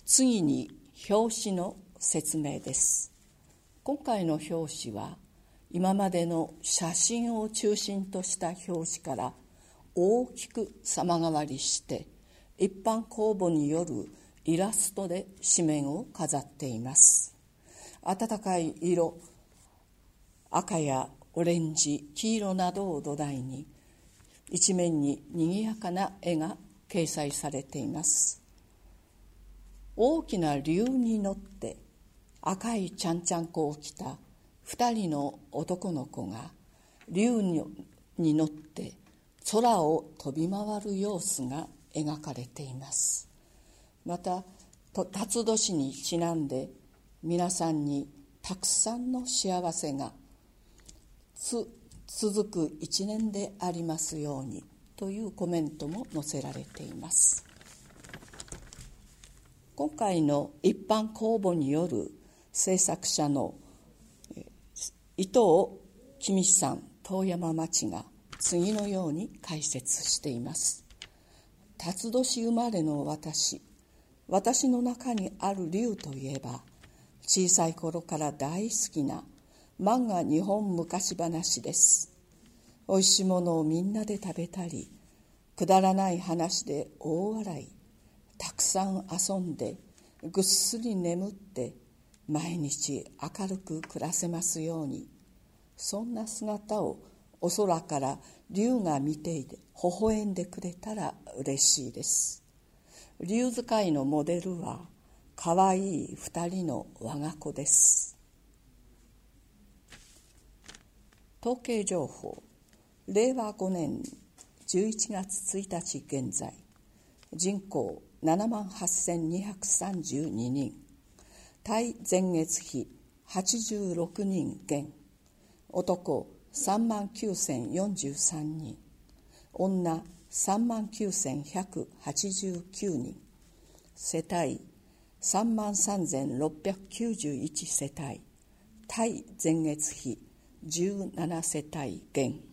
次に表紙の説明です。今回の表紙は今までの写真を中心とした表紙から大きく様変わりして一般公募によるイラストで紙面を飾っています。暖かい色、赤やオレンジ、黄色などを土台に一面に賑やかな絵が掲載されています。大きな竜に乗って赤いちゃんちゃんこを着た2人の男の子が竜に乗って空を飛び回る様子が描かれています。また辰年にちなんで皆さんにたくさんの幸せが続く一年でありますようにというコメントも載せられています。今回の一般公募による制作者の伊藤公さん、遠山町が次のように解説しています。辰年生まれの私の中にある竜といえば、小さい頃から大好きな漫画日本昔話です。おいしいものをみんなで食べたり、くだらない話で大笑い、たくさん遊んでぐっすり眠って毎日明るく暮らせますように。そんな姿をお空から竜が見ていて微笑んでくれたら嬉しいです。竜使いのモデルはかわいい2人の我が子です。統計情報、令和5年11月1日現在、人口78,232人、対前月比86人減、男39,043人、女39,189人、世帯33,691世帯、対前月比17世帯減。